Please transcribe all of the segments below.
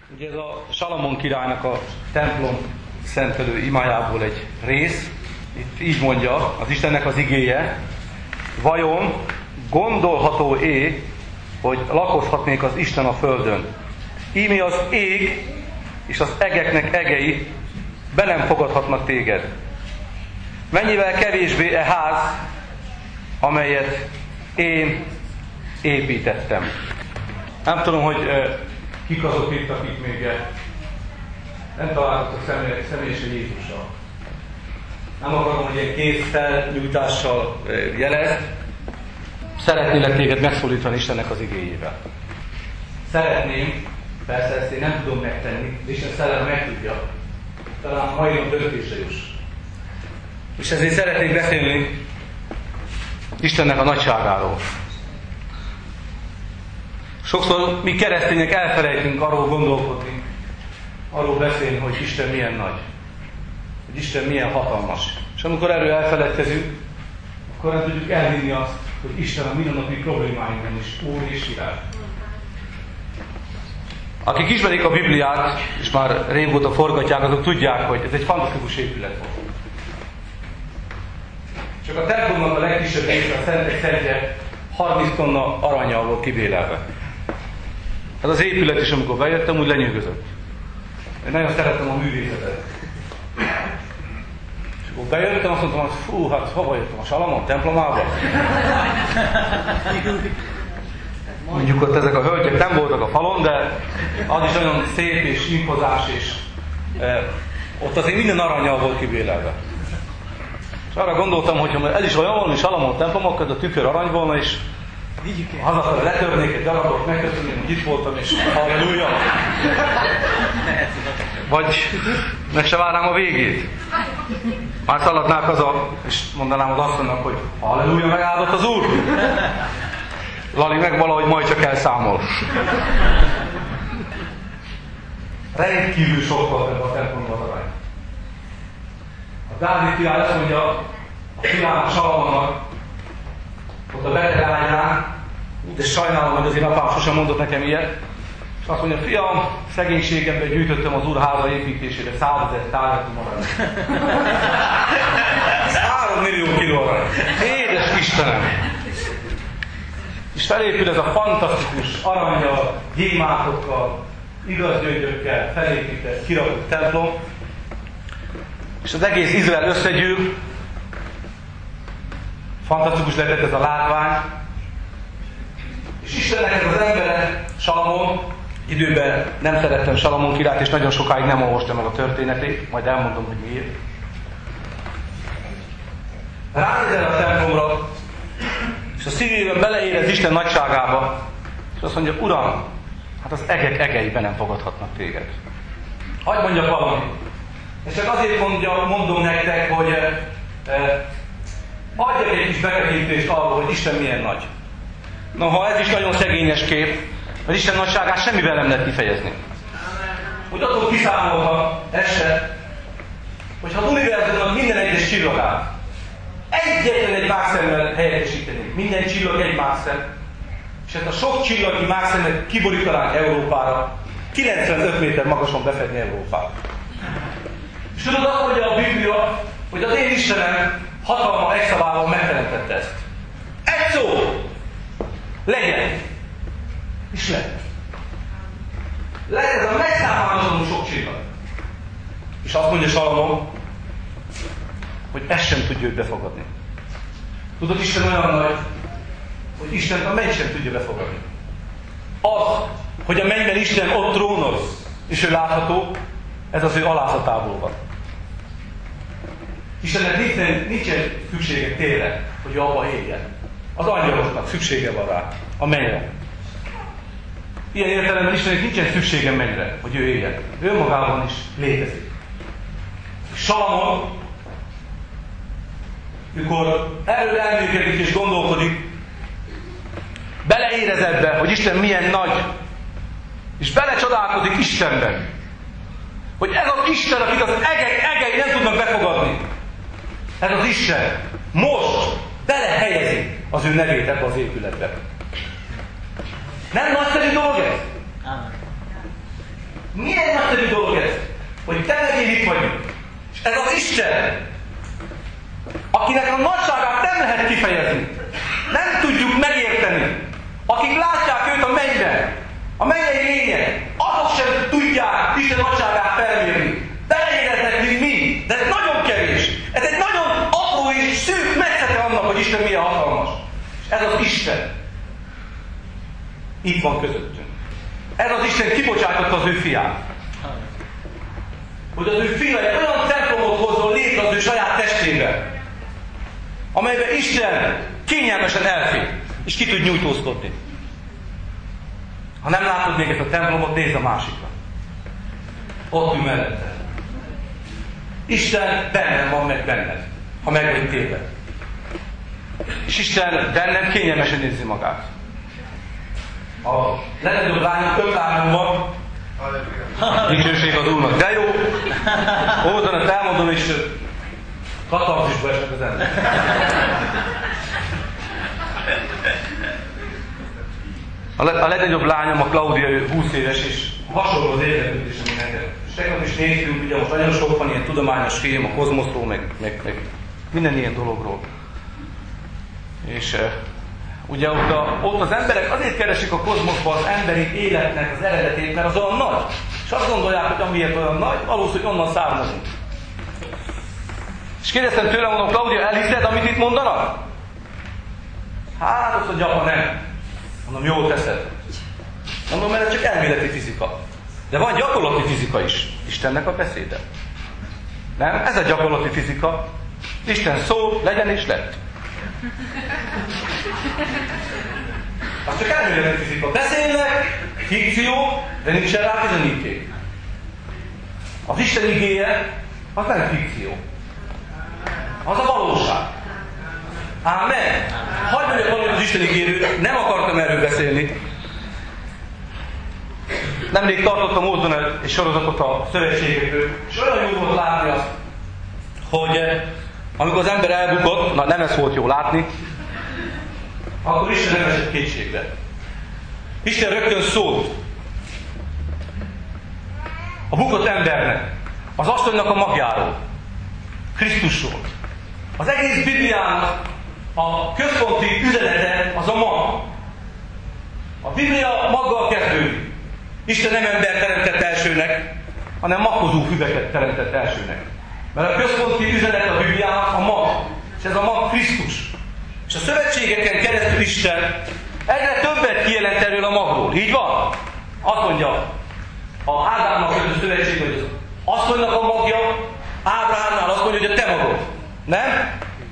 Ugye ez a Salamon királynak a templom szentelő imájából egy rész. Itt így mondja az Istennek az igéje: vajon gondolható-é, hogy lakozhatnék az Isten a földön? Íme az ég és az egeknek egei be nem fogadhatnak téged. Mennyivel kevésbé e ház, amelyet én építettem. Nem tudom, hogy kik azok itt, akik még nem találkoztak személyesen Jézussal. Nem akarom, hogy ilyen kézfelnyújtással jelez. Szeretnélek téged megszólítani Istennek az igéjével. Szeretném, persze ezt én nem tudom megtenni, de Isten szellem meg tudja. Talán mai nap döntésre juss. És ezért szeretnék beszélni Istennek a nagyságáról. Sokszor mi keresztények elfelejtünk arról gondolkodni, arról beszélni, hogy Isten milyen nagy, hogy Isten milyen hatalmas. És amikor erről elfeledkezünk, akkor nem tudjuk elhinni azt, hogy Isten a mindennapi problémáinkban is Úr és Király. Akik ismerik a Bibliát, és már régóta forgatják, azok tudják, hogy ez egy fantasztikus épület volt. Csak a templomnak a legkisebb része, a Szentek Szentje 30 tonna arannyal volt kibélelve. Ez az épület is, amikor bejöttem, úgy lenyűgözött. Én nagyon szeretem a művészetet. És akkor bejöttem, azt mondtam, hogy fú, hát hova jöttem? A Salamon templomába? Mondjuk ott ezek a hölgyek nem voltak a falon, de az is olyan szép és impozás, és ott azért minden arannyal volt kibélelve. És arra gondoltam, hogy ha ez is olyan valami Salamon templom, akkor a tükör arany volna, és hazafele letörnék egy darabot, megköszönném, hogy itt voltam, és halleluja. Vagy meg se várnám a végét. Már szaladnák haza, és mondanám az asszonynak, hogy halleluja, megáldott az Úr. Lali meg valahogy majd csak elszámol. Rendkívül sok volt ebben a templomban az arany. A Dávid király azt mondja a fiának, Salamonnak, ott a beteg ágyán, de sajnálom, hogy azért apám sosem mondott nekem ilyet, és azt mondja, fiam, szegénységemben gyűjtöttem az Úr háza építésére 100 000 tályatum arany. 3 millió kiló arany. Édes Istenem! És felépül ez a fantasztikus arannyal, gyémántokkal, igaz gyöngyökkel felépített, kirakott templom, és az egész Izrael összegyűl. Fantasztikus lehetett ez a látvány. És Istennek ez az embere, Salamon, időben nem szerettem Salamon királyt, és nagyon sokáig nem olvastam meg a történetét, majd elmondom, hogy miért. Ránézel a templomra, és a szívében beleérez Isten nagyságába, és azt mondja, Uram, hát az egek egeiben nem fogadhatnak téged. Hadd mondjak valamit. És csak azért mondom nektek, hogy adjak egy kis betekintést arról, hogy Isten milyen nagy. Noha ez is nagyon szegényes kép, az Isten nagyságát semmivel nem lehet kifejezni. Úgy attól kiszámolva eset, hogyha az univerzumnak minden egyes csillagát egyetlen egy mágszemmel helyettesítenék. Minden csillag egy mágszem. És ezt a sok csillagi mágszemet kiborítanánk Európára, 95 méter magason befedni Európát. És tudod, azt mondja a Biblia, hogy az én Istenem hatalma egy szavával megteremtette ezt. Egy szó! Legyen! És lett. Lett ez a megszámolhatatlanul sok csillag. És azt mondja Salamon, hogy ezt sem tudja őt befogadni. Tudod, Isten olyan nagy, hogy Isten a menny sem tudja befogadni. Az, hogy a mennyben Isten ott trónoz, és ő látható, ez az ő alázatából van. Istennek nincsen szüksége tényleg, hogy ő abba éljen. Az angyaloknak szüksége van rá, a mennyre. Ilyen értelemben Istennek nincsen szüksége mennyre, hogy ő éljen. Ő magában is létezik. Salamon, mikor erről elmélkedik és gondolkodik, beleérez ebbe, hogy Isten milyen nagy, és belecsodálkozik Istenben. Hogy ez az Isten, akit az egei nem tudnak befogadni. Ez az Isten most belehelyezi az ő nevét ebbe az épületbe. Nem nagyszerű dolog ez? Milyen nagyszerű dolog ez, hogy te meg én itt vagyunk. És ez az Isten, akinek a nagyságát nem lehet kifejezni. Nem tudjuk megérteni. Akik látják őt a mennyben, a mennyei lények, azok sem tudják Isten nagyságát felmérni. Beleéreznek, mint mi, de ez nagyon kevés. Ez egy nagyon apró és szűk metszete annak, hogy Isten milyen hatalmas. És ez az Isten. Itt van közöttünk. Ez az Isten kibocsátotta az ő fiát. Hogy az ő fia egy olyan templomot hozzon létre az ő saját testébe, amelyben Isten kényelmesen elfér, és ki tud nyújtózkodni. Ha nem látod még ezt a templomot, nézd a másikra. Ott ül mellette. Isten bennem van, meg benned, ha meg vagy téved. És Isten benned kényelmesen érzi magát. A legnagyobb lányom 5 lányom van, dicsőség az Úrnak. De jó, oldalát elmondom, és katarzisba esnek az ember. A legnagyobb lányom, a Claudia, ő 20 éves, és hasonló az érdeklődés, ami nekem. És tegnap is néztünk, ugye most nagyon sok van ilyen tudományos film a kozmoszról, meg minden ilyen dologról. És ugye ott az emberek azért keresik a kozmoszban az emberi életnek az eredetét, mert az olyan nagy. És azt gondolják, hogy amiért olyan nagy, valószínűleg onnan származunk. És kérdeztem tőle, mondom, Claudia, elhiszed, amit itt mondanak? Hát, azt mondja, apa, nem. Mondom, jól teszed. Mondom, mert ez csak elméleti fizika. De van gyakorlati fizika is. Istennek a beszéde. Nem? Ez a gyakorlati fizika. Isten szól, legyen és lett. Az csak elméleti fizika. Beszélnek, fikció, de nincsen rá bizonyíték. Az Isten igéje, az nem fikció. Az a valóság. Ámen. Hadd mondjak valamit az Isten igéről, nem akartam erről beszélni. Nemrég tartottam módon egy sorozatot a szövetségekről, és olyan jó volt látni azt, hogy amikor az ember elbukott, na nem ez volt jó látni, akkor Isten nem esett kétségbe. Isten rögtön szólt a bukott embernek, az asszonynak a magjáról, Krisztusról. Az egész Bibliának a központi üzenete az a mag. A Biblia maggal kezdődik. Isten nem ember teremtett elsőnek, hanem magkozó füveket teremtett elsőnek. Mert a központi üzenet a Bibliának a mag. És ez a mag Krisztus. És a szövetségeken keresztül Isten egyre többet kijelent erről a magról. Így van? Azt mondja a Ádámnak a szövetség, hogy az asszonynak a magja, Ábrahámnál azt mondja, hogy a te magod. Nem?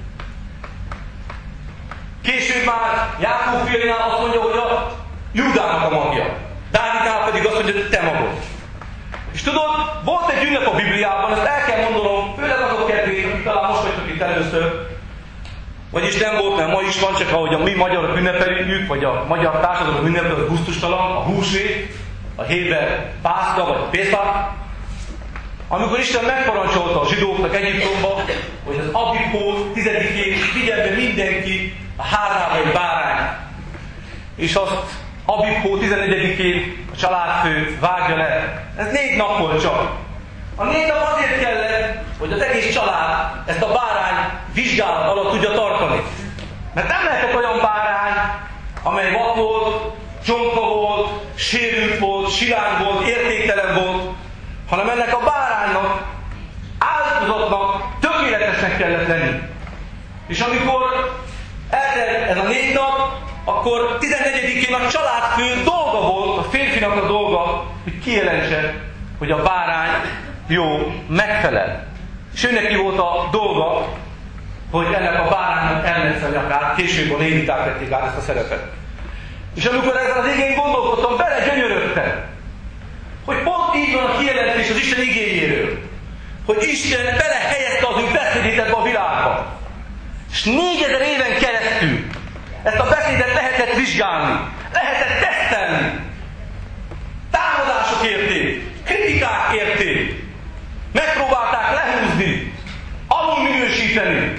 Később már Jákob fiainál azt mondja, hogy a Júdának a magja. Dávidnál pedig azt mondja, hogy te magad. És tudod, volt egy ünnep a Bibliában, ezt el kell mondanom, főleg azok kedvéért, akik talán most vagytok itt először, vagyis nem volt, mert ma is van, csak ahogy a mi magyarok ünnepeljük, vagy a magyar társadalom ünnepel, az gusztustalan, a húsvét, a héber Pászka, vagy Pészak. Amikor Isten megparancsolta a zsidóknak Egyiptomba, hogy az Abib-hó 10-én vigyen be mindenki a házába egy bárányt. És azt Abib-hó 11-én a családfő vágja le. Ez 4 nap volt csak. A 4 nap azért kellett, hogy az egész család ezt a bárány vizsgálat alatt tudja tartani. Mert nem lehetett olyan bárány, amely vad volt, csonka volt, sérült volt, silány volt, értéktelen volt, hanem ennek a báránynak, áldozatnak tökéletesnek kellett lenni. És amikor eltelt ez a 4 nap, akkor 14-én a családfő dolga volt, a férfinak a dolga, hogy kijelentse, hogy a bárány jó, megfelel. És őneki volt a dolga, hogy ennek a báránynak elmetsze a nyakát, később a léviták vették át ezt a szerepet. És amikor ezen az igén gondolkodtam, bele gyönyörögtem, hogy pont így van a kijelentés az Isten igéjéről, hogy Isten belehelyezte az ő beszédét ebbe a világba. És 4000 éven keresztül ezt a beszédet lehetett vizsgálni, lehetett tesztelni. Támadások érték, kritikák érték. Megpróbálták lehúzni, alulminősíteni.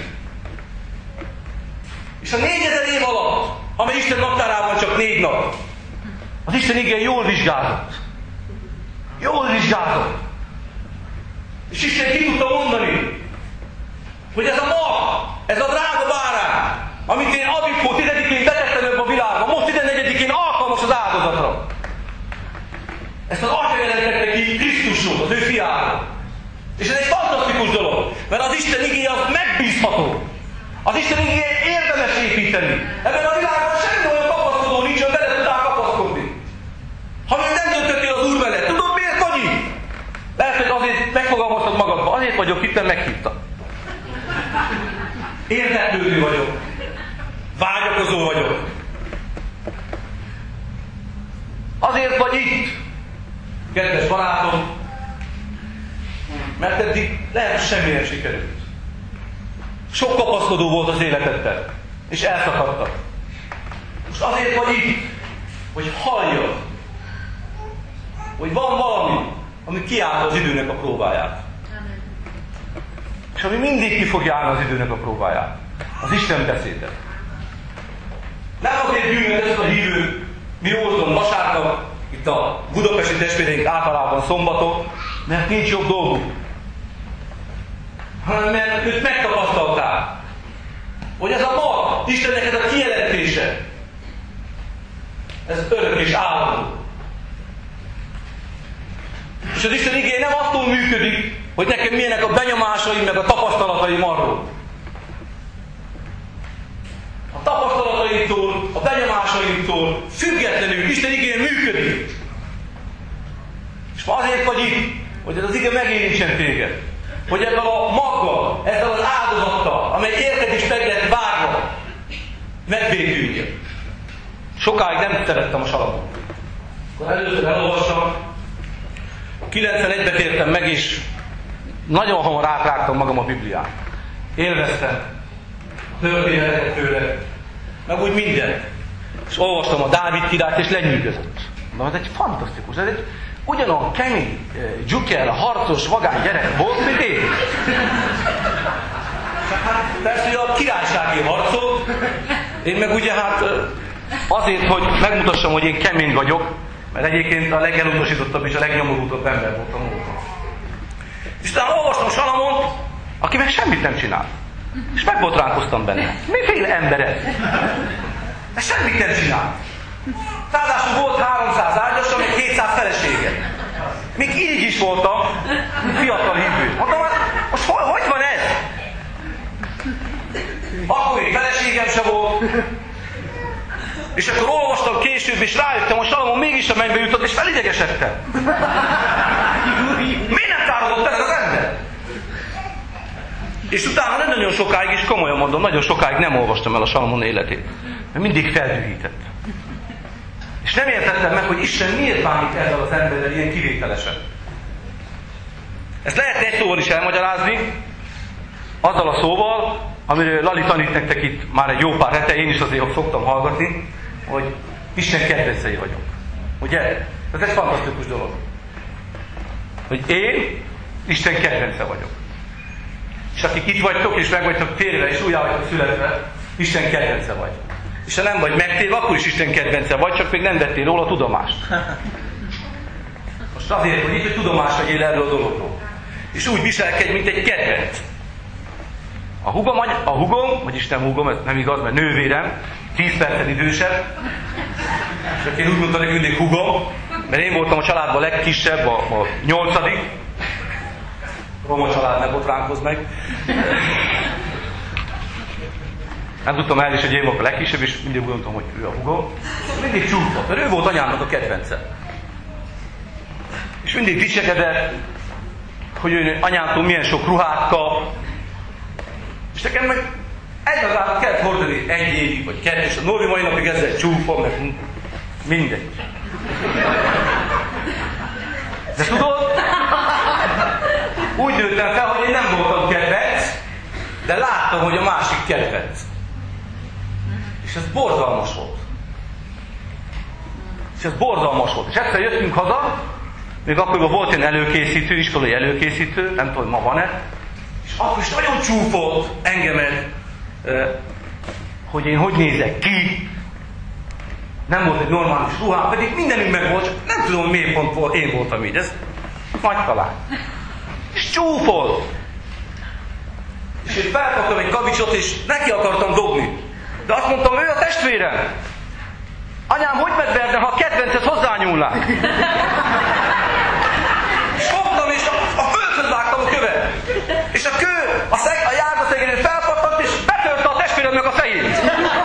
És a 4000 év alatt, amely Isten naptárában csak 4 nap, az Isten igény jól vizsgázott. Jól vizsgázott. És Isten ki tudta mondani, hogy ez a mag, ez a drága bárány, amit én Avippó 10-én betettem a világba, most 14-én alkalmas az áldozatra. Ezt az Atya jelentette ki Krisztusról, az ő fiáról. És ez egy fantasztikus dolog, mert az Isten igéje az megbízható. Az Isten igéje érdemes építeni. Ebben a világban semmi olyan kapaszkodó nincs, hogy bele tudnál kapaszkodni. Ha még nem döntöttél az Úr mellett, tudod miért vagy így? Lehet, hogy azért megfogalmaztad magadba, azért vagyok itt, mert meghívtak. Érdeklődő vagyok. Vágyakozó vagyok. Azért vagy itt, kedves barátom, mert eddig lehet, hogy semmilyen sikerült. Sok kapaszkodó volt az életedben, és elszakadtak. Most azért vagy itt, hogy halljad, hogy van valami, ami kiállta az időnek a próbáját. Amen. És ami mindig ki fogja állni az időnek a próbáját. Az Isten beszéde. Nem azért gyűlölt ezt a hívő miózon vasárnap, itt a budapesti testvéreink általában szombaton, mert nincs jobb dolguk. Hanem mert őt megtapasztalták, hogy ez a mag, Istennek ez a kijelentése, ez örök és állandó. És az Isten igény nem attól működik, hogy nekem milyenek a benyomásaim, meg a tapasztalataim arról. A tapasztalataimtól, a benyomásaimtól függetlenül Isten igény működik. És azért vagy itt, hogy ez az ige megérintsen téged. Hogy ezzel a maggal, ezzel az áldozattal, amely érted is meg lett várva, megvédüljön. Sokáig nem szerettem a Salamont. Akkor először elolvastam, 91-ben tértem meg, és nagyon hamar átrágtam magam a Biblián. Élveztem történeteket tőle, meg úgy mindent. És olvastam a Dávid királyt, és lenyűgözött. Na, ez egy fantasztikus, ez egy ugyanolyan kemény, dzsuker, harcos, vagány gyerek volt, mint én. Hát persze, hogy a királysági harcol, én meg ugye hát azért, hogy megmutassam, hogy én kemény vagyok, mert egyébként a legelutasítottabb és a legnyomorultabb ember voltam óta. És utána olvastam Salamont, aki meg semmit nem csinál. És megbotránkoztam benne. Miféle ember ez? De semmit nem csinál. Ráadásul volt 300 ágyasa, még 200 felesége. Még így is voltam, fiatal hívő. Mondtam, most hogy van ez? Akkor még feleségem se volt. És akkor olvastam később, és rájöttem, hogy Salamon mégis a mennybe jutott, és felidegesedtem. Miért nem tárodott el ez az ember? És utána nem nagyon sokáig, és komolyan mondom, nagyon sokáig nem olvastam el a Salamon életét. Mert mindig feldühített. És nem értettem meg, hogy Isten miért bánik ezzel az emberrel ilyen kivételesen. Ezt lehet egy szóval is elmagyarázni, azzal a szóval, amiről Lali tanít nektek itt már egy jó pár hete, én is azért szoktam hallgatni, hogy Isten kedvencei vagyok. Ugye? Ez egy fantasztikus dolog. Hogy én Isten kedvence vagyok. És akik itt vagytok, és meg vagytok térve, és újjá vagytok születve, Isten kedvence vagy. És ha nem vagy megtérve, akkor is Isten kedvence vagy, csak még nem vettél róla tudomást. Most azért, hogy itt, hogy tudomást vegyél erről a dologról. És úgy viselkedj, mint egy kedvenc. A hugom, vagyis nem hugom, ez nem igaz, mert nővérem, 10 perccel idősebb. És akkor én úgy mondtam, hogy mindig hugom, mert én voltam a családban a legkisebb, a 8. Roma család, ne botránkozz meg. Nem tudtam el is, hogy én voltam a legkisebb, és mindig úgy mondtam, hogy ő a hugom. Mindig csúfott, mert ő volt anyámnak a kedvence. És mindig dicsekedett, hogy ő anyámtól milyen sok ruhát kap. És nekem meg egy ruhát kellett hordani 1 évig, vagy 2, és a Norbi mai napig ezzel csúfom, meg mindegy. De tudod, úgy nőttem fel, hogy én nem voltam kedvenc, de láttam, hogy a másik kedvenc. És ez borzalmas volt. És egyszer jöttünk haza, még akkoriban volt egy előkészítő, iskolai előkészítő, nem tudom, ma van-e, és akkor is nagyon csúfolt engemet, hogy én hogy nézek ki. Nem volt egy normális ruhám, pedig mindenünk meg volt, csak nem tudom, hogy miért pont én voltam így. Ez Nagy talány. És csúfolt. És én felkaptam egy kavicsot, és neki akartam dobni. De azt mondtam, ő a testvérem. Anyám, hogy medverne, ha a kedvenced hozzányúlnál? És fogtam, és a földhöz vágtam a követ. És a kő a járgaszegérén felpattant, és betörte a testvéremnek a fejét.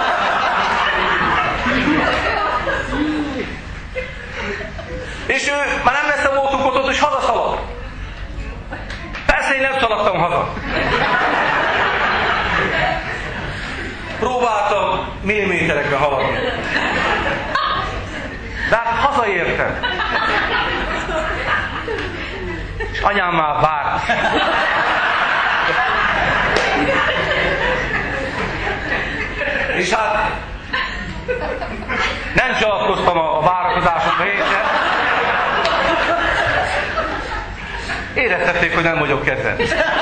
És ő már nem messze voltunk ott, és hazaszaladt. Persze én nem szaladtam haza. Próbáltam milliméterekre haladni. De hát hazaértem. És anyám már várt. És hát nem családkoztam a várakozásokra hétre. Éreztették, hogy nem vagyok kedvenc.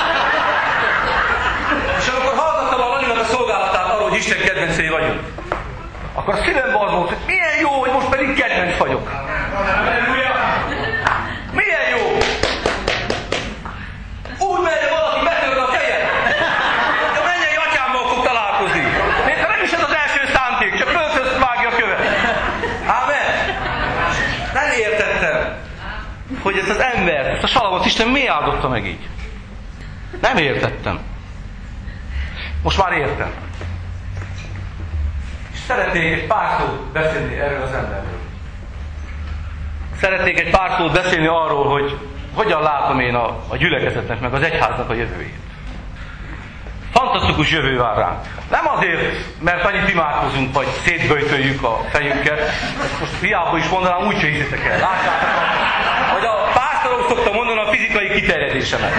És amikor hallgattam a Lalinak a szolgálatát arról, hogy Isten kedvencei vagyunk, akkor a szívemben az volt, hogy milyen jó, hogy most pedig kedvenc vagyok. Milyen jó! Úgy megy, valaki betörte a fejet. A mennyei atyámmal fog találkozni. Még nem is ez az első szánték, csak földhöz vágja a követ. Ámen. Nem értettem, hogy ezt az embert, ezt a Salamont Isten miért áldotta meg így. Nem értettem. Most már értem. És szeretnék egy pár szót beszélni erről az emberről. Szeretnék egy pár szót beszélni arról, hogy hogyan látom én a gyülekezetnek, meg az egyháznak a jövőjét. Fantasztikus jövő vár ránk. Nem azért, mert annyit imádkozunk, vagy szétböjtöljük a fejünket. Ezt most hiába is mondanám, úgyse hiszitek el. Látjátok, hogy a pásztorok szokta mondani a fizikai kiterjedésemet.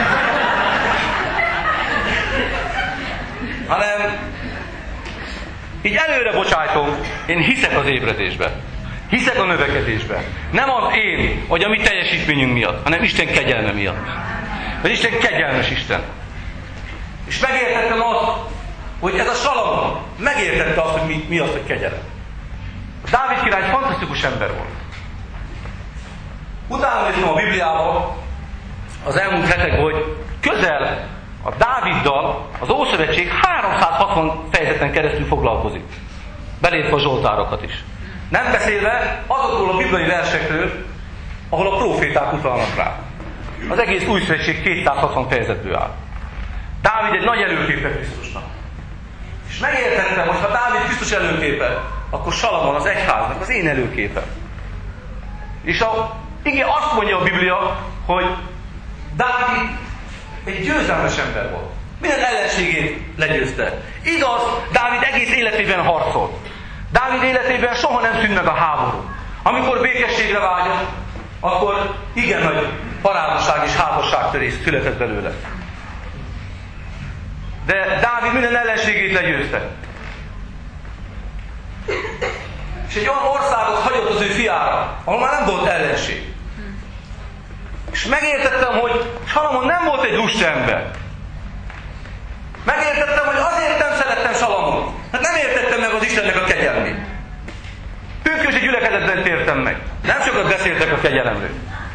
Hanem így előre bocsájtom, én hiszek az ébredésbe. Hiszek a növekedésbe. Nem az én, vagy a mi teljesítményünk miatt, hanem Isten kegyelme miatt. Mert Isten kegyelmes Isten. És megértettem azt, hogy ez a Salamon megértette azt, hogy mi az, hogy kegyelem. Dávid király egy fantasztikus ember volt. Utána néztem a Bibliában az elmúlt hetekben, hogy közel a Dáviddal az Ószövetség 360 fejezeten keresztül foglalkozik. Belétve a zsoltárokat is. Nem beszélve azokról a bibliai versekről, ahol a próféták utalnak rá. Az egész Új Szövetség 260 fejezetből áll. Dávid egy nagy előképe Krisztusnak. És megértettem, hogy ha Dávid Krisztus előképe, akkor Salamon az egyháznak az én előképe. És igen, azt mondja a Biblia, hogy Dávid egy győzelmes ember volt. Minden ellenségét legyőzte. Igaz, Dávid egész életében harcolt. Dávid életében soha nem szűnt meg a háború. Amikor békességre vágyott, akkor igen nagy parádosság és házasságtörés született belőle. De Dávid minden ellenségét legyőzte. És egy olyan országot hagyott az ő fiára, ahol már nem volt ellenség. És megértettem, hogy Salamon nem volt egy lusta ember. Megértettem, hogy azért nem szerettem Salamont. Hát nem értettem meg az Istennek a kegyelmét. Pünkösdi gyülekezetben tértem meg. Nem sokat beszéltek a kegyelemről.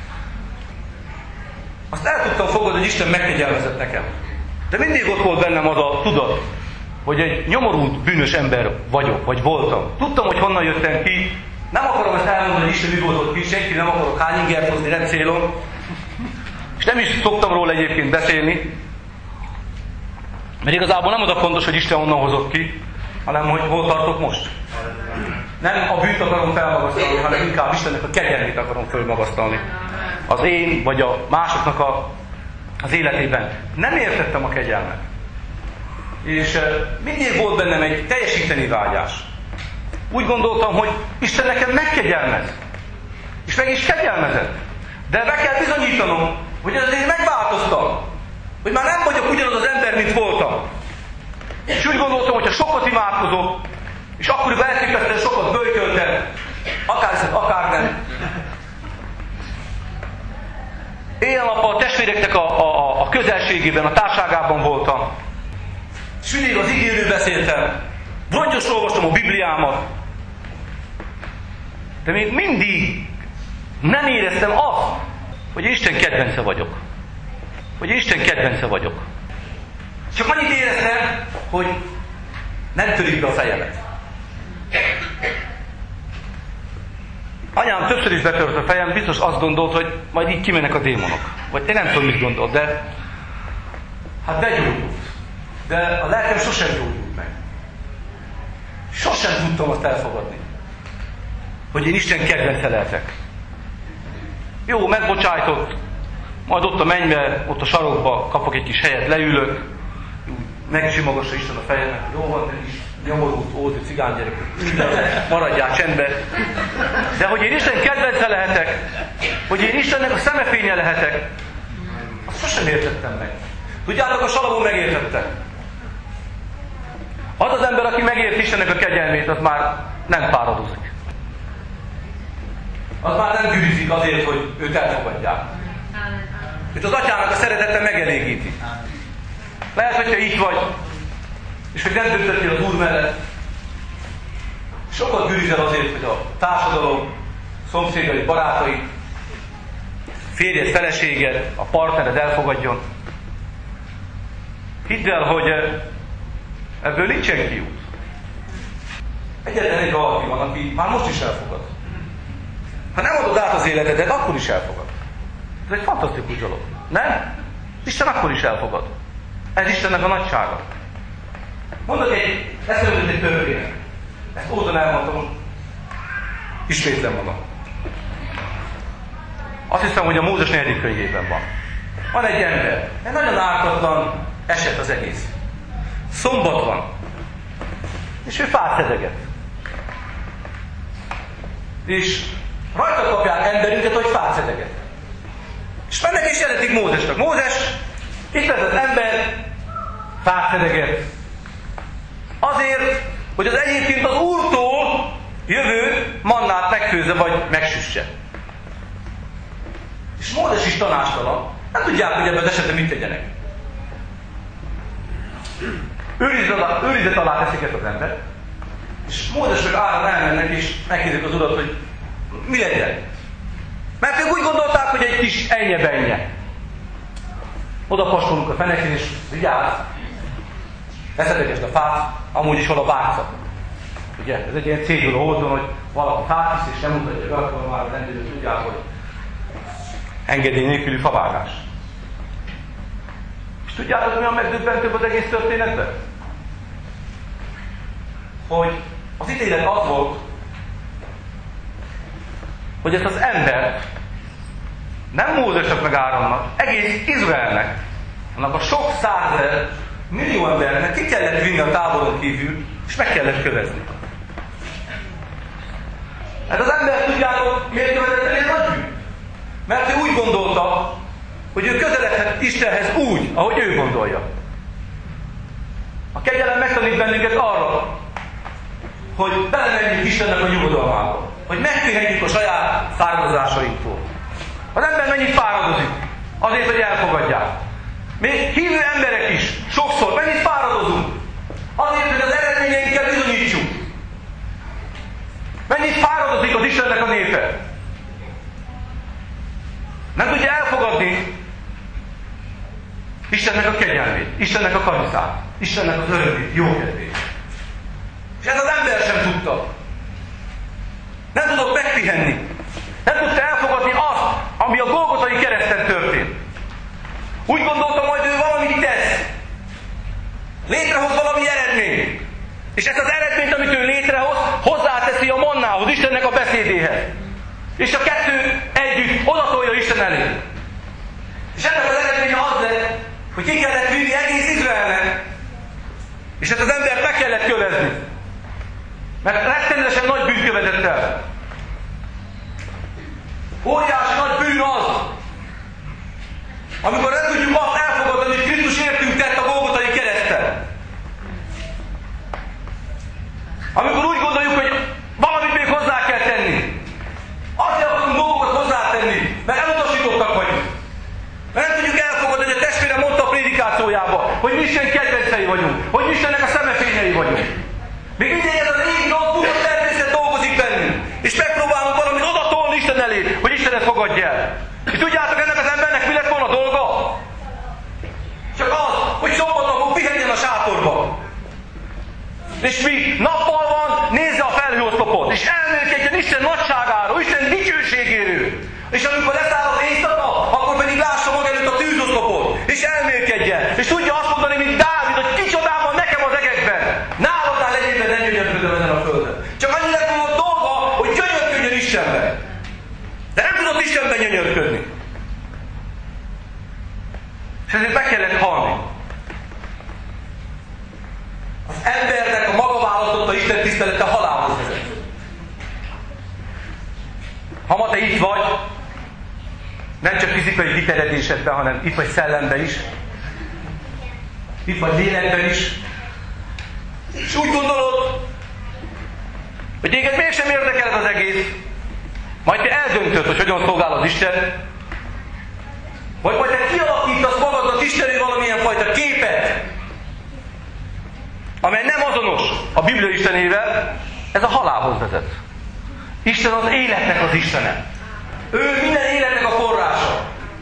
Azt el tudtam fogadni, hogy Isten megkegyelmezett nekem. De mindig ott volt bennem az a tudat, hogy egy nyomorult, bűnös ember vagyok, vagy voltam. Tudtam, hogy honnan jöttem ki. Nem akarom ezt elmondani, hogy Isten mi volt ott ki, senki nem akarok hányingert hozni, nem célom. És nem is szoktam róla egyébként beszélni. Mert igazából nem az a fontos, hogy Isten onnan hozott ki, hanem hogy hol tartok most. Nem a bűnt akarom felmagasztalni, hanem inkább Istennek a kegyelmét akarom fölmagasztalni. Az én, vagy a másoknak az életében. Nem értettem a kegyelmet. És mindig volt bennem egy teljesíteni vágyás. Úgy gondoltam, hogy Isten nekem megkegyelmez. És meg is kegyelmezett. De be kell bizonyítanom, hogy azért megváltoztam. Hogy már nem vagyok ugyanaz az ember, mint voltam. És úgy gondoltam, hogy ha sokat imádkozok, és akkoriban elképesztően sokat böjtöltem, akár hiszem, akár nem. Éjjel-nappal a testvéreknek a közelségében, a társágában voltam. És mindig az igéről beszéltem. Rongyos olvastam a Bibliámat. De még mindig nem éreztem azt, hogy én Isten kedvence vagyok. Hogy én Isten kedvence vagyok. Csak annyit éreztem, hogy nem törik be a fejemet. Anyám többször is betört a fejem, biztos azt gondolt, hogy majd így kimennek a démonok. Vagy én nem tudom, mit gondolt, de hát begyógyult. De a lelkem sosem gyógyult meg. Sosem tudtam azt elfogadni, hogy én Isten kedvence lehetek. Jó, megbocsájtott, majd ott a mennybe, ott a sarokba kapok egy kis helyet, leülök, megsimogassa Isten a fejemet, jó van, te is nyomorult, ózű cigánygyerek, maradjál csendben. De hogy én Isten kedvence lehetek, hogy én Istennek a szemefénye lehetek, azt sosem értettem meg. Tudjátok, a Salamón megértette. Az az ember, aki megért Istennek a kegyelmét, az már nem fáradozik. Az már nem gyűrűzik azért, hogy őt elfogadják. Őt az atyának a szeretete megelégíti. Lehet, hogyha itt vagy, és hogy nem döntöttél az Úr mellett, sokat gyűrűzel azért, hogy a társadalom, szomszédai, barátai, férjed, feleséged, a partnered elfogadjon. Hidd el, hogy ebből nincsen kiút. Egyetlen egy valaki van, aki már most is elfogad. Ha nem adod át az életedet, akkor is elfogad. Ez egy fantasztikus dolog. Nem? Isten akkor is elfogad. Ez Istennek a nagysága. Mondok egy történet. Ezt óta elmondtam, ismétlem magam. Azt hiszem, hogy a Mózes 4. könyvében van. Van egy ember. Egy nagyon ártatlan eset az egész. Szombat van. És ő fát szedeget. És rajta kapják emberünket, hogy fát szedeget. És mennek és jelentik Mózesnek. Mózes, itt ez az ember fát szedeget. Azért, hogy az egyébként az Úrtól jövő mannát megfőzze, vagy megsüsse. És Mózes is tanástalan. Nem tudják, hogy ebben az esetben mit tegyenek. Őrizet alá teszik ezt az ember. És Mózes meg Áron elmennek, és megkérdezik az Urat, hogy mi legyen. Mert ők úgy gondolták, hogy egy kis ennye-bennye. Oda paskolunk a fenekén, és vigyázz, leszedegesd a fát, amúgy is hol a vágszak. Ugye, ez egy ilyen cégül a holdon, hogy valaki fát visz, és nem mutatja be, akkor már az rendőrök tudják, hogy engedély nélküli favágás. És tudjátok, mi a megdöbbentőbb az egész történetben? Hogy az ítélet az volt, hogy ezt az embert nem Mózesnek meg Áronnak, egész Izraelnek, annak a sok százezer, millió embernek ki kellett vinni a táboron kívül, és meg kellett kövezni. Hát az ember, tudjátok, miért követett el egy nagy bűn? Mert ő úgy gondolta, hogy ő közeledhet Istenhez úgy, ahogy ő gondolja. A kegyelem megtanít bennünket arra, hogy belemenjünk Istennek a nyugodalmába. Hogy megpihenjük a saját fáradozásainktól. Az ember mennyit fáradozik? Azért, hogy elfogadják. Még hívő emberek is sokszor mennyit fáradozunk? Azért, hogy az eredményeinkkel bizonyítsuk. Mennyit fáradozik az Istennek a népe? Nem tudja elfogadni Istennek a kegyelmét, Istennek a kariszát, Istennek az örömét, jókedvét. És ez az ember sem tudta. Nem tudott megpihenni. Nem tudta elfogadni azt, ami a Golgotai kereszten történt. Úgy gondolta, majd ő valamit tesz. Létrehoz valami eredményt. És ezt az eredményt, amit ő létrehoz, hozzáteszi a mannához, Istennek a beszédéhez. És a kettő együtt odatolja Isten elé. És ennek az eredménye az lett, hogy ki kellett vinni egész Izraelnek. És ezt az embert meg kellett kövezni. Mert rettenetesen nagy bűn követett el. Óriási nagy bűn az, amikor nem tudjuk azt elfogadni, hogy Krisztus értünk tett a Golgotai kereszten. Amikor úgy gondoljuk, hogy valamit még hozzá kell tenni. Azért akarunk dolgokat hozzátenni, mert elutasítottak vagyunk. Mert nem tudjuk elfogadni, hogy a testvére mondta a prédikációjába, hogy mi Isten kedvencei vagyunk, hogy mi Istennek a szemefényei vagyunk. Még mindig ez az égi dolgunk, a természet dolgozik bennünk. És megpróbálunk valamit odatolni Isten elé, hogy Istenet fogadja el. És tudjátok, ennek És ezért meg kellett halni. Az embernek a maga választotta Isten tisztelete halálhoz vezet. Ha ma te itt vagy, nem csak fizikai kiterjedésedben, hanem itt vagy szellemben is, itt vagy lélekben is, és úgy gondolod, hogy téged mégsem érdekel ez az egész, majd te eldöntöd, hogy hogyan szolgálod Isten, vagy majd te kialakítasz magadnak Istenről valamilyen fajta képet, amely nem azonos a Biblia Istenével, ez a halálhoz vezet. Isten az életnek az Istene. Ő minden életnek a forrása.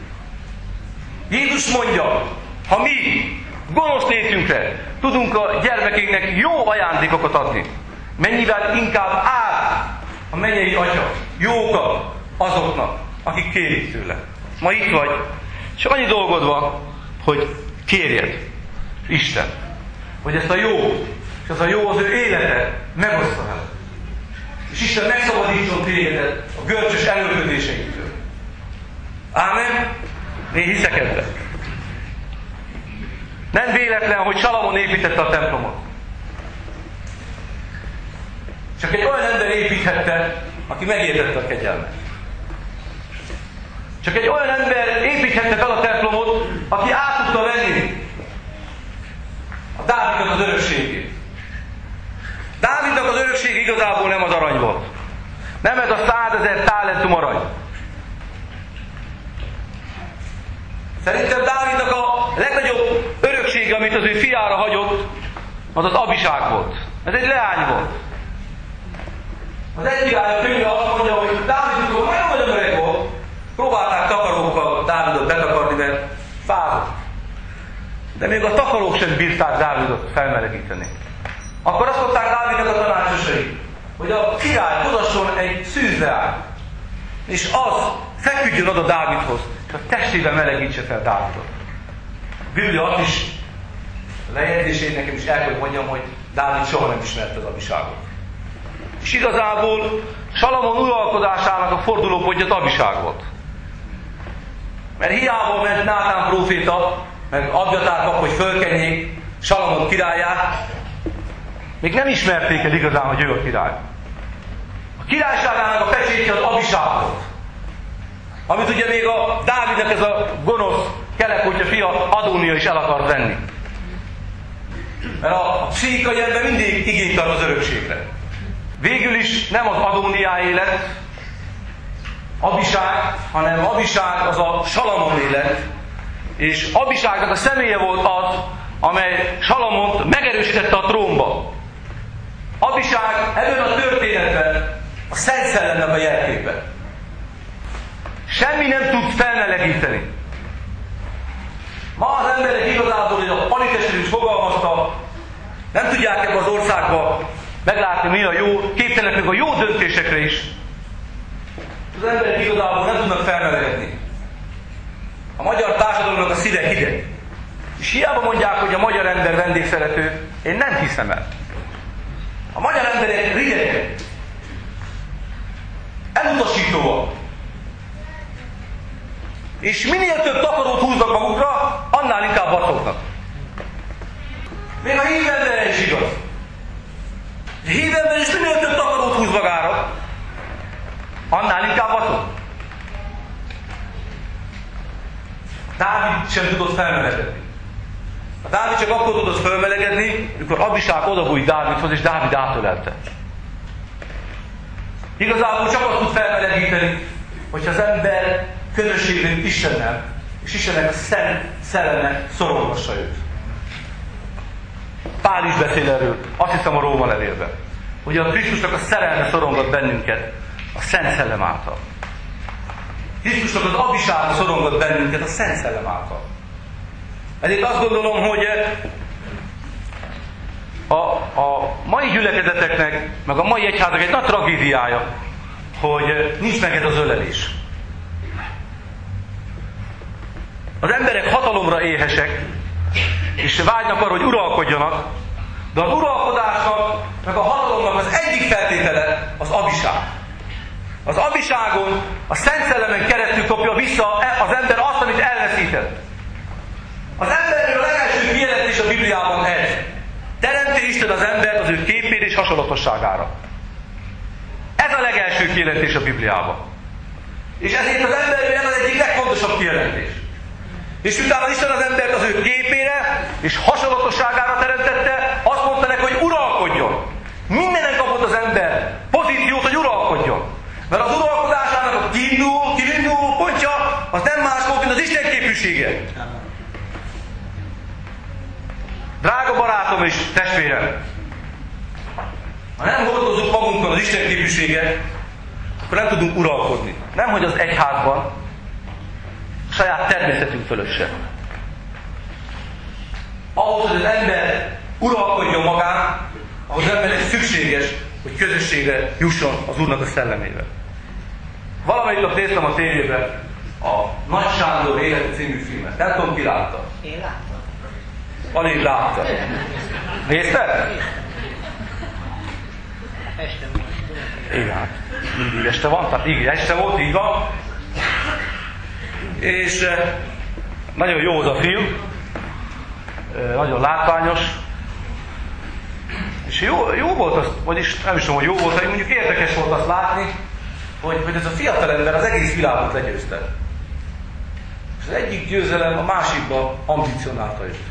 Jézus mondja, ha mi gonosz létünkre tudunk a gyermekeinknek jó ajándékokat adni, mennyivel inkább áll a mennyei Atya jókat azoknak, akik kérik tőle. Ma itt vagy, és annyi dolgod van, hogy kérjed Isten, hogy ezt a jó, és az a jó az ő élete megoszta el. És Isten megszabadítson tégedet a görcsös előködéseinktől. Ámen? Én hiszek ebben. Nem véletlen, hogy Salamon építette a templomot. Csak egy olyan ember építhette, aki megértette a kegyelmet. Csak egy olyan ember építhette fel a templomot, aki át tudta venni a Dávidnak az örökségét. Dávidnak az örökség igazából nem az arany volt. Nem ez a 100 000 talentum arany. Szerintem Dávidnak a legnagyobb öröksége, amit az ő fiára hagyott, az az Abiság volt. Ez egy leány volt. Az egy király a könyve azt mondja, hogy Dávid utóban nagyon öreg volt. Próbálták takarókkal Dávidot betakarni, mert fázott. De még a takarók sem bírták Dávidot felmelegíteni. Akkor azt mondták Dávidnak a tanácsosai, hogy a király hozasson egy szűzleányt, és az feküdjön oda Dávidhoz, és a testében melegítse fel Dávidot. A Biblia azt is, a lejegyzését nekem is el kell mondjam, hogy Dávid soha nem ismerte az Abiságot. És igazából Salamon uralkodásának a fordulópontja az Abiság volt. Mert hiába ment Nátán próféta, meg Abjatár pap, hogy fölkenjék Salamon királyát, még nem ismerték el igazán, hogy ő a király. A királyságának a pecsétje az Abiság volt. Amit ugye még a Dávidnak ez a gonosz kelekutya fia Adónia is el akar venni. Mert a pszichikai ember mindig igényt tart az örökségre. Végül is nem az Adóniáé lett Abiság, hanem Abiság az a Salamon élet. És Abiságnak a személye volt az, amely Salamont megerősítette a trónba. Abiság ebben a történetben a Szent Szellemnek a jelképe. Semmi nem tud felmelegíteni. Ma az emberek igazából, hogy a Panitester is fogalmazta, nem tudják ebben az országban meglátni, mi a jó, képtelenek meg a jó döntésekre is. Az emberek igazából nem tudnak felmelegedni. A magyar társadalomnak a szíve hideg. És hiába mondják, hogy a magyar ember vendégszerető, én nem hiszem el. A magyar emberek ridegek, elutasítóak. És minél több takarót húznak magukra, annál inkább vacognak. Még a hív emberre is igaz. A hív ember is minél több takarót húz magára, annál inkább vacog. Dávid sem tudott felmelegedni. A Dávid csak akkor tudott felmelegedni, amikor Abiság odabújt Dávidhoz, és Dávid átölelte. Igazából csak azt tud felmelegíteni, hogyha az ember közösségben Istennel, és Istennek a szent szelleme szorongassa őt. Pál is beszél erről, azt hiszem a Róma levélben, hogy a Krisztusnak a szerelme szorongat bennünket a Szent Szellem által. Krisztusnak az Abisága szorongat bennünket a Szent Szellem által. Ezért azt gondolom, hogy a mai gyülekezeteknek, meg a mai egyházak egy nagy tragédiája, hogy nincs meg ez az ölelés. Az emberek hatalomra éhesek, és vágynak arra, hogy uralkodjanak, de az uralkodásnak, meg a hatalomnak az egyik feltétele az Abiság. Az Abiságon, a Szent Szellemen keresztül kapja vissza az ember azt, amit elveszített. Bibliában ez. Teremti Isten az embert az ő képére és hasonlatosságára. Ez a legelső kijelentés a Bibliában. És ezért az emberben az egyik legfontosabb kijelentés. És utána Isten az embert az ő képére és hasonlatosságára teremtette, azt mondta neki, hogy uralkodjon. Mindenen kapott az ember pozíciót, hogy uralkodjon. Mert az uralkodásának a kiinduló pontja az nem más volt, mint az Isten képűsége. Drága barátom és testvérem, ha nem hordozunk magunkon az Isten képűséget, akkor nem tudunk uralkodni. Nemhogy az egyházban, a saját természetünk fölött sem. Ahhoz, hogy az ember uralkodjon magán, ahhoz az embernek szükséges, hogy közösségre jusson az Úrnak a szellemével. Valamelyik nap néztem a tévében a Nagy Sándor élete című filmet. Nem tudom, ki látta. Én láttam. Alig látta. Nézted? Este volt. Igen, mindig este van, tehát igen, este volt, így van. És nagyon jó az a film, nagyon látványos. És jó volt az, vagyis nem is tudom, hogy jó volt, hogy mondjuk érdekes volt azt látni, hogy ez a fiatalember az egész világot legyőzte. És az egyik győzelem a másikba ambicionálta őt.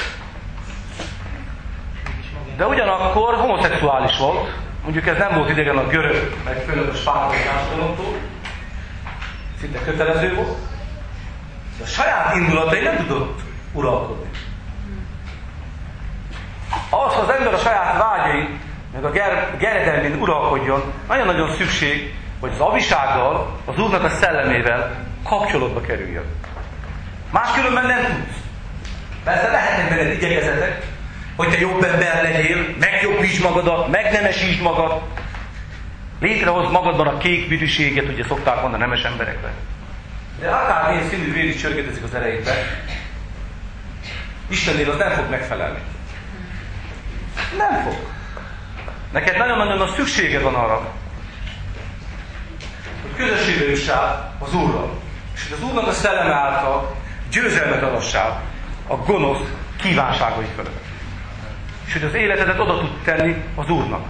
De ugyanakkor homoszexuális volt, mondjuk ez nem volt idegen a görög, meg főleg a spanyol társadalomtól, szinte kötelező volt, de a saját indulatai nem tudott uralkodni. Ahhoz, hogy az ember a saját vágyai, meg a geredelmén uralkodjon, nagyon-nagyon szükség, hogy az avisággal, az Úrnak a szellemével kapcsolatba kerüljön. Máskülönben nem tudsz. Persze lehetnek benned igyekezetek, hogy te jobb ember legyél, megjobbítsd magadat, megnemesítsd magad, létrehoz magadban a kék bűrűséget, ugye szokták mondani a nemes emberekben. De akármilyen színű vér is csörgetezik az erejébe, Istennél az nem fog megfelelni. Nem fog. Neked nagyon-nagyon nagy szükséged van arra, hogy közösségbe jussál az Úrral. És hogy az Úrnak a szelleme által győzelmet arassál a gonosz kívánságai fölött. És hogy az életedet oda tud tenni az Úrnak.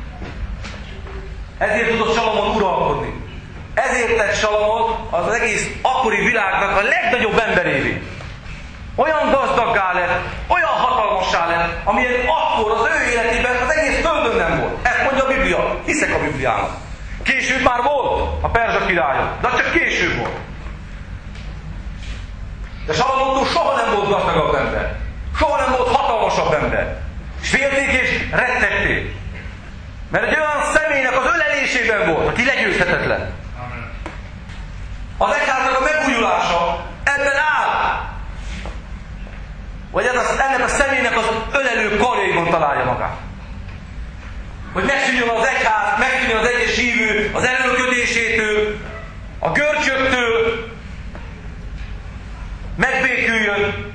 Ezért tudott Salamon uralkodni. Ezért lett Salamon az egész akkori világnak a legnagyobb emberévé. Olyan gazdaggá lett, olyan hatalmassá lett, amilyen akkor az ő életében az egész földön nem volt. Ezt mondja a Biblia. Hiszek a Bibliának. Később már volt a perzsa királyon, de csak később volt. De Salamontól soha nem volt gazdagabb ember. Soha nem volt hatalmasabb ember. És félték és rettegték. Mert egy olyan személynek az ölelésében volt, aki legyőzhetetlen. Az egyháznak a megújulása ebben áll. Vagy ennek a személynek az ölelő karjaiban találja magát. Hogy megszűnjön az egyház, megszűnjön az egyes hívő, az erőlködésétől, a görcsöktől, megbéküljön,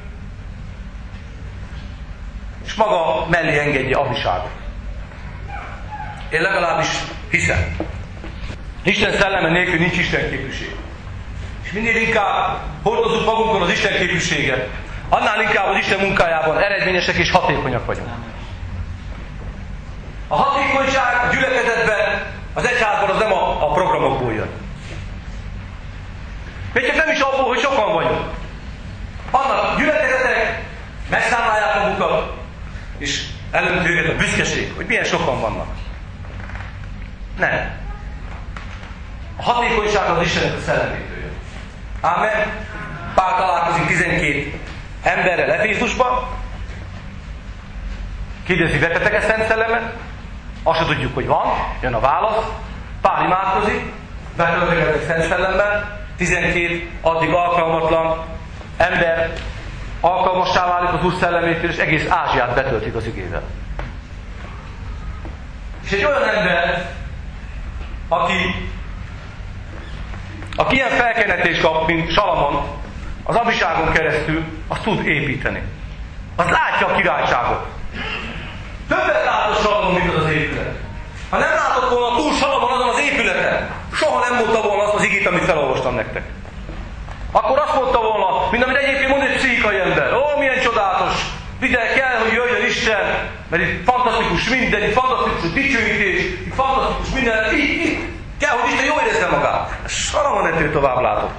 és maga mellé engedje Abiságot. Én legalábbis hiszem. Isten szelleme nélkül nincs Isten képűség. És minél inkább hordozunk magunkon az Isten képűséget, annál inkább az Isten munkájában eredményesek és hatékonyak vagyunk. A hatékonyság a gyülekezetben, az egyházban az nem a programokból jön. Még csak nem is abból, hogy sokan vagyunk. Annak gyülekezetek megszámlálják magukat, és előtt őket a büszkeség, hogy milyen sokan vannak. Nem. A hatékonyság az Istennek a szellemétől jön. Ámen. Pál találkozik 12 emberrel Efézusban, kérdezi, vettetek-e Szent Szellemet? Azt se tudjuk, hogy van, jön a válasz. Pál imádkozik, betöltögettek Szent Szellemmel, 12 addig alkalmatlan ember alkalmassá válik az Úr szellemétől, és egész Ázsiát betöltik az igével. És egy olyan ember, aki ilyen felkenetést kap, mint Salamon, az Abiságon keresztül, azt tud építeni. Az látja a királyságot. Többet látott Salamon, mint az épület. Ha nem látott volna túl Salamon azon az épületen, soha nem mondta volna azt az igét, amit felolvastam nektek. Akkor azt mondta volna, mint amit egyébként mond egy pszichikai ember. Ó, milyen csodálatos Ide kell, hogy jöjjön Isten, mert itt fantasztikus minden, itt fantasztikus dicsőítés, itt fantasztikus minden, itt kell, hogy Isten jól érezze magát. Salamon ettől tovább látott.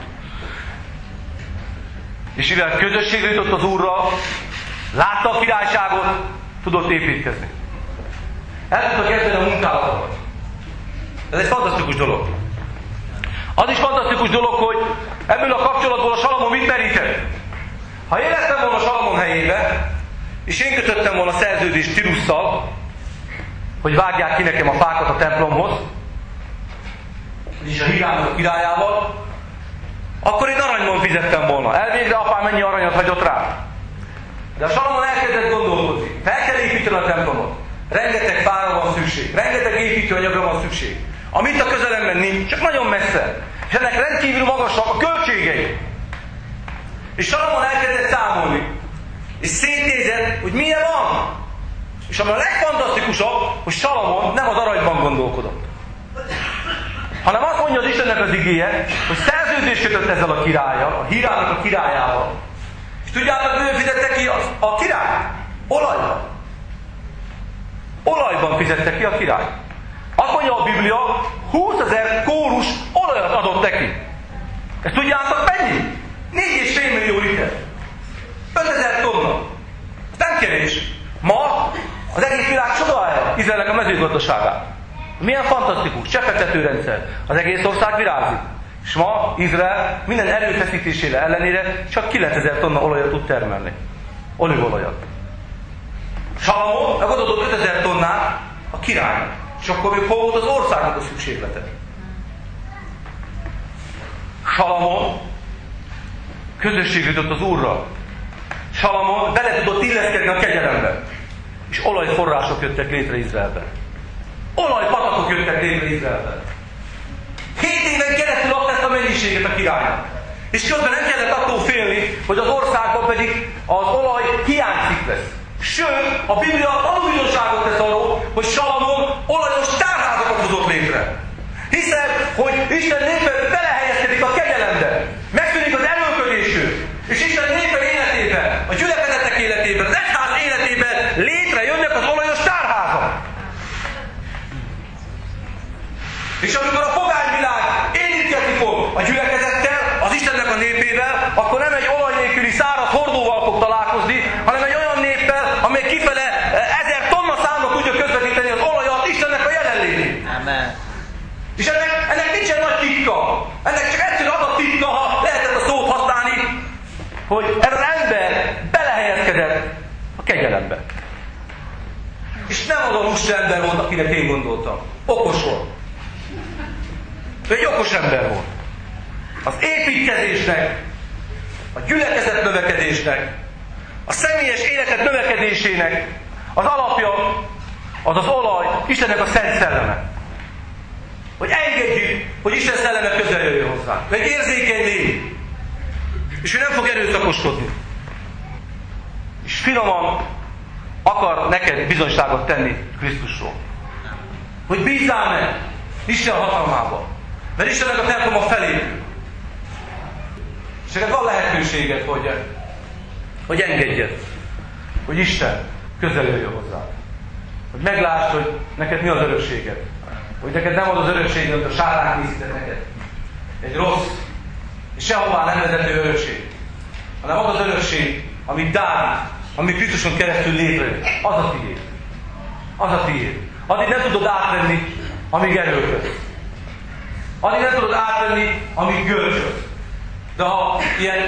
És mivel közösségre jutott az Úrral, látta a királyságot, tudott építkezni. El tudta kezdeni a munkálatokat. Ez egy fantasztikus dolog. Az is fantasztikus dolog, hogy ebből a kapcsolatból a Salamon mit merített. Ha én lettem volna Salamon helyébe, és én kötöttem volna szerződést Tirusszal, hogy vágják ki nekem a fákat a templomhoz, és a Hírámnak a királyával, akkor én aranyban fizettem volna. Elvégre apám mennyi aranyat hagyott rá. De a Salamon elkezdett gondolkodni. Fel kell építeni a templomot. Rengeteg fára van szükség. Rengeteg építőanyagra van szükség. Amit a közelemben nincs, csak nagyon messze. És ennek rendkívül magasak a költségei. És Salamon elkezdett számolni. És szétnézett, hogy milyen van. És ami a legfantasztikusabb, hogy Salamon nem az aranyban gondolkodott. Hanem azt mondja az Istennek az igéje, hogy szerződést kötött ezzel a királlyal, a Hírámnak a királyával. És tudjátok, hogy ő fizette ki a király? Olajban. Olajban fizette ki a király. Azt mondja a Biblia, 20 000 kórus olajat adott neki. Ezt tudjátok mennyi? 4,5 millió liter. 5000 tonna. Ez nem kevés. Ma az egész világ csodálja Izraelnek a mezőgazdaságát. Milyen fantasztikus, csepegtető rendszer. Az egész ország virágzik. És ma Izrael minden erőfeszítésére ellenére csak 9000 tonna olajat tud termelni. Olívolajat. Salamon megadott 5000 tonnát a királynak. És akkor még hol volt az országnak a szükséglete? Salamon közösségre jutott az Úrral. Salamon bele tudott illeszkedni a kegyelembe. És olajforrások jöttek létre Izraelben. Olajpatakok jöttek létre Izraelben. 7 éven keresztül adta ezt a mennyiséget a királynak. És közben nem kellett attól félni, hogy az országban pedig az olaj hiányzik lesz. Sőt, a Biblia tanúbizonyságot tesz arról, hogy Salamon olajos tárházakat hozott létre. Hiszen, hogy Isten népe belehelyezkedik a kegyelembe. Megszűnik az erőlködésük. És Isten népe életében, a gyülekezetek életében, az egyház életében létrejönnek az olajos tárházak. És amikor a pogányvilág érintkezni fog a gyülekezettel, az Istennek a népével, akkor nem egy olaj nélküli száraz hordóval fog találkozni, hanem egy olyan néppel, amely kifele 1000 tonna számra tudja közvetíteni az olajat Istennek a jelenlétét. Amen. És ennek nincsen nagy titka. Ennek csak egyszerűen az a titka, ha lehetett a szót használni, hogy ez az ember belehelyezkedett a kegyelembe. És nem az a lusta ember volt, akinek én gondoltam. Okos volt. Ő egy okos ember volt. Az építkezésnek, a gyülekezet növekedésnek, a személyes életet növekedésének az alapja az az olaj, Istennek a szent szelleme. Hogy engedjük, hogy Isten szelleme közel jöjjön hozzá. Egy érzékeny lény. És ő nem fog erőszakoskodni. És finoman akar neked bizonyságot tenni Krisztusról. Hogy bízzál meg Isten hatalmába. Mert Istennek a temploma felépül. És neked van lehetőséged, hogy engedjed, hogy Isten közel jöjjön hozzá. Hogy meglásd, hogy neked mi az örökséged. Hogy neked nem az az örökséged, amit a sátán készített neked. Egy rossz, és sehová nem vezető örökség. Hanem az az örökség, amit Dávid, ami Krisztuson keresztül létrejött. Az a tiéd. Az a tiéd. Addig nem tudod átvenni, amíg erőlködsz. Addig nem tudod átvenni, amíg görcsöd. De ha ilyen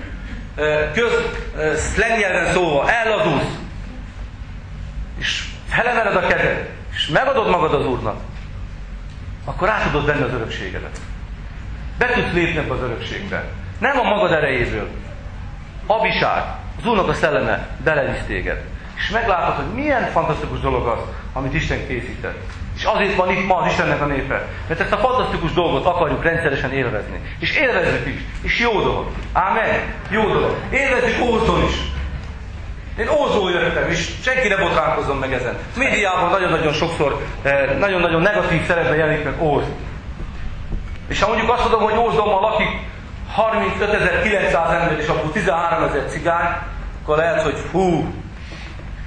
közszlennyelven szólva ellazulsz, és felemeled a kezed, és megadod magad az Úrnak, akkor át tudod venni az örökségedet. Be tudsz lépni az örökségbe. Nem a magad erejéből. Abiság, az Úrnak a szelleme belevisz téged. És meglátod, hogy milyen fantasztikus dolog az, amit Isten készített. És azért van itt ma az Istennek a népe. Mert ezt a fantasztikus dolgot akarjuk rendszeresen élvezni. És élvezzük is. És jó dolog. Ámen. Jó dolog. Élvezzük Ózdon is. Én Ózdról jöttem, és senki ne botránkozzon meg ezen. Médiában nagyon-nagyon sokszor, nagyon-nagyon negatív szerepben jelenik meg Ózd. És ha mondjuk azt mondom, hogy Ózdonban lakik 35.900 ember, és abból 13 000 cigány, akkor lehet, hogy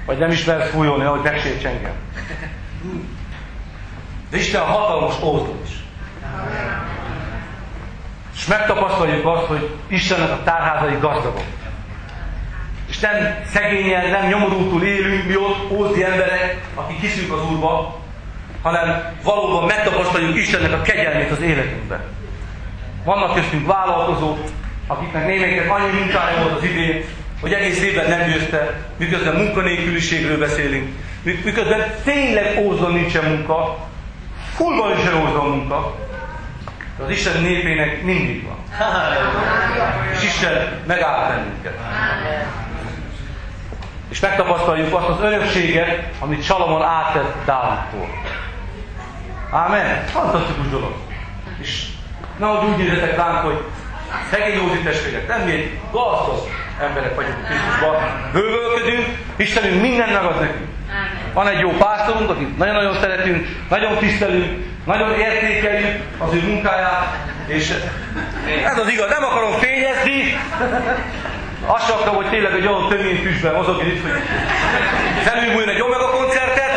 Vagy nem ismersz fújolni, ahogy megsérts engem. De Isten hatalmas Ózdon is. És megtapasztaljuk azt, hogy Istennek a tárházai gazdagok. És nem szegényen, nem nyomorultul élünk mi ott, ózdi emberek, akik hiszünk az Úrba, hanem valóban megtapasztaljuk Istennek a kegyelmét az életünkben. Vannak köztünk vállalkozók, akiknek némelyiket annyi munkája volt az idén, hogy egész évben nem győzte, miközben munkanélküliségről beszélünk, miközben tényleg Ózdon nincsen munka, fullban nincsen Ózdon munka, de az Isten népének mindig van. És Isten megáll bennünket. És megtapasztaljuk azt az örökséget, amit Salamon áttett Dávidtól. Ámen? Fantasztikus dolog. És nehogy úgy nézzetek ránk, hogy szegény Ózdi testvérek, nem mi gazdag emberek vagyunk Krisztusban, bővölködünk, Istenünk minden megad nekünk. Van egy jó pásztorunk, akit nagyon-nagyon szeretünk, nagyon tisztelünk, nagyon értékeljük az ő munkáját, és ez az igaz, nem akarom fényezni, azt sem akarom, hogy tényleg egy olyan tömény füstben mozogni itt, hogy felülmúljon egy Omega koncertet,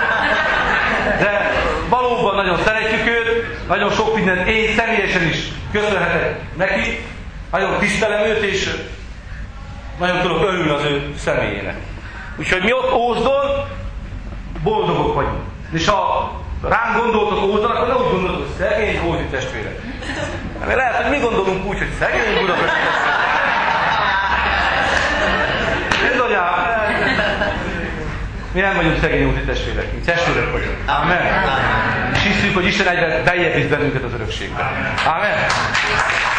de valóban nagyon szeretjük őt, nagyon sok mindent én személyesen is köszönhetek neki, nagyon tisztelem őt, és nagyon tudok örülni az ő személyének. Úgyhogy mi ott Ózdon boldogok vagyunk. És ha ránk gondoltok Ózdon, akkor ne úgy gondoltok, hogy szegény Ózdi testvérek. Mert lehet, hogy mi gondolunk úgy, hogy szegény budapesti testvérek. Bizonyám, mi nem vagyunk szegény Ózdi testvérek, mi testvérek vagyunk. Amen. És hiszünk, hogy Isten egyre beljebb visz bennünket az örökségbe. Amen.